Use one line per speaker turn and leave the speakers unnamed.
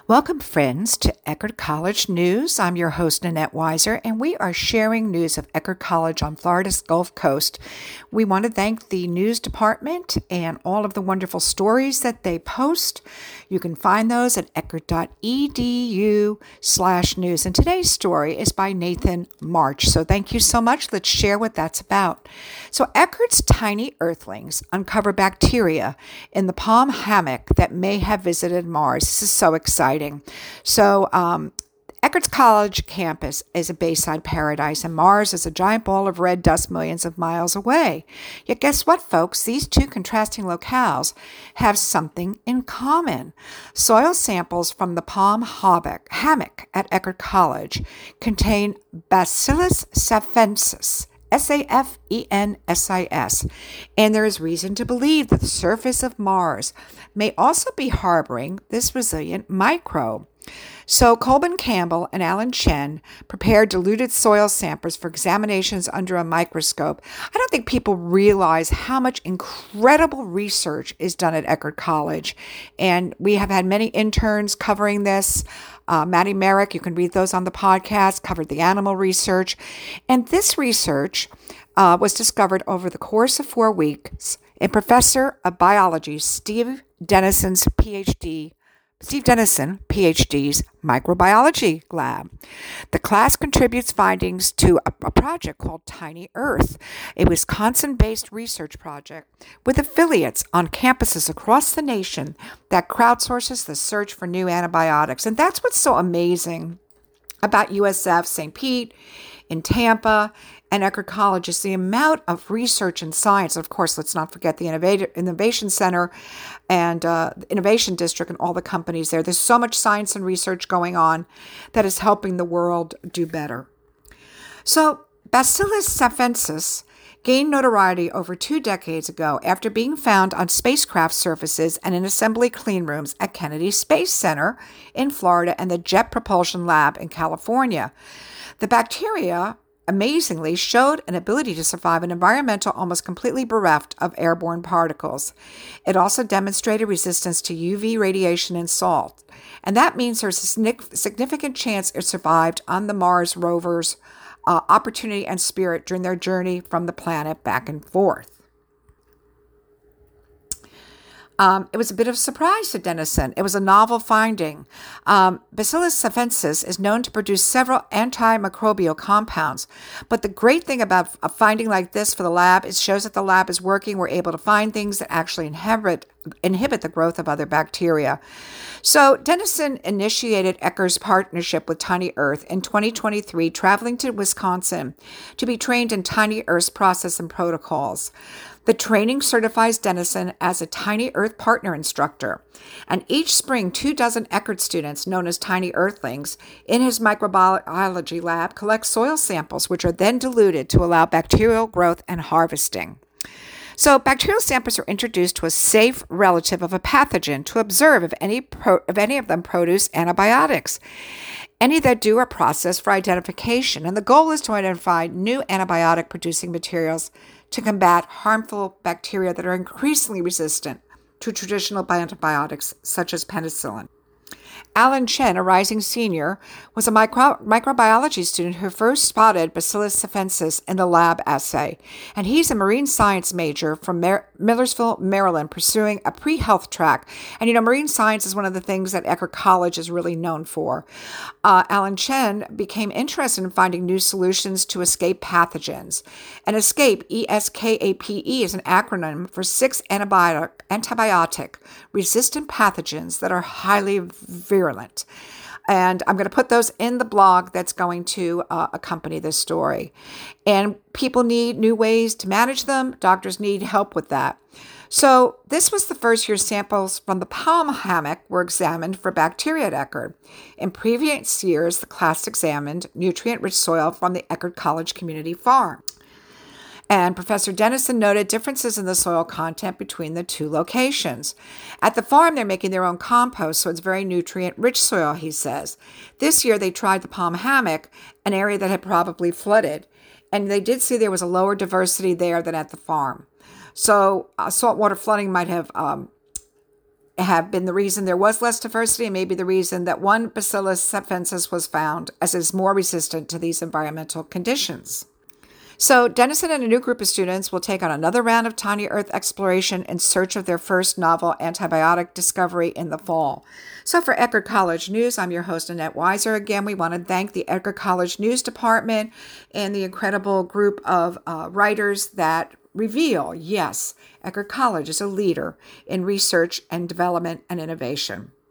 Welcome, friends, to Eckerd College News. I'm your host, Nanette Weiser, and we are sharing news of Eckerd College on Florida's Gulf Coast. We want to thank the news department and all of the wonderful stories that they post. You can find those at eckerd.edu/news. And today's story is by Nathan March. So thank you so much. Let's share what that's about. So Eckerd's tiny earthlings uncover bacteria in the palm hammock that may have visited Mars. This is so exciting. So, Eckerd's College campus is a bayside paradise, and Mars is a giant ball of red dust millions of miles away. Yet guess what, folks? These two contrasting locales have something in common. Soil samples from the palm hammock at Eckerd College contain Bacillus safensis, Safensis, and there is reason to believe that the surface of Mars may also be harboring this resilient microbe. So Colbin Campbell and Alan Chen prepared diluted soil samples for examinations under a microscope. I don't think people realize how much incredible research is done at Eckerd College, and we have had many interns covering this. Maddie Merrick, you can read those on the podcast, covered the animal research. And this research was discovered over the course of 4 weeks in Professor of Biology Steve Dennison's PhD's microbiology lab. The class contributes findings to a project called Tiny Earth, a Wisconsin-based research project with affiliates on campuses across the nation that crowdsources the search for new antibiotics. And that's what's so amazing about USF, St. Pete, in Tampa, and Eckerd College is the amount of research and science. Of course, let's not forget the Innovation Center and the Innovation District and all the companies there. There's so much science and research going on that is helping the world do better. So Bacillus safensis gained notoriety over 2 decades ago after being found on spacecraft surfaces and in assembly clean rooms at Kennedy Space Center in Florida and the Jet Propulsion Lab in California. The bacteria amazingly showed an ability to survive an environment almost completely bereft of airborne particles. It also demonstrated resistance to UV radiation and salt. And that means there's a significant chance it survived on the Mars rovers Opportunity and Spirit during their journey from the planet back and forth. It was a bit of a surprise to Dennison. It was a novel finding. Bacillus safensis is known to produce several antimicrobial compounds, but the great thing about a finding like this for the lab is shows that the lab is working. We're able to find things that actually inhibit the growth of other bacteria. So Dennison initiated Eckerd's partnership with Tiny Earth in 2023, traveling to Wisconsin to be trained in Tiny Earth's process and protocols. The training certifies Dennison as a Tiny Earth partner instructor. And each spring, 24 Eckerd students, known as Tiny Earthlings, in his microbiology lab collect soil samples, which are then diluted to allow bacterial growth and harvesting. So bacterial samples are introduced to a safe relative of a pathogen to observe if any of them produce antibiotics. Any that do are processed for identification, and the goal is to identify new antibiotic-producing materials to combat harmful bacteria that are increasingly resistant to traditional antibiotics, such as penicillin. Alan Chen, a rising senior, was a microbiology student who first spotted Bacillus safensis in the lab assay, and he's a marine science major from Millersville, Maryland, pursuing a pre-health track. And marine science is one of the things that Eckerd College is really known for. Alan Chen became interested in finding new solutions to escape pathogens. And ESCAPE, ESKAPE, is an acronym for 6 antibiotic-resistant pathogens that are highly virulent. And I'm going to put those in the blog that's going to accompany this story. And people need new ways to manage them. Doctors need help with that. So this was the first year samples from the palm hammock were examined for bacteria at Eckerd. In previous years, the class examined nutrient-rich soil from the Eckerd College Community Farm. And Professor Dennison noted differences in the soil content between the two locations. At the farm, they're making their own compost, so it's very nutrient-rich soil, he says. This year, they tried the palm hammock, an area that had probably flooded, and they did see there was a lower diversity there than at the farm. So saltwater flooding might have have been the reason there was less diversity and maybe the reason that one Bacillus cephensis was found as is more resistant to these environmental conditions. So Dennison and a new group of students will take on another round of tiny earth exploration in search of their first novel antibiotic discovery in the fall. So for Edgar College News, I'm your host, Annette Weiser. Again, we want to thank the Edgar College News Department and the incredible group of writers that reveal, yes, Edgar College is a leader in research and development and innovation.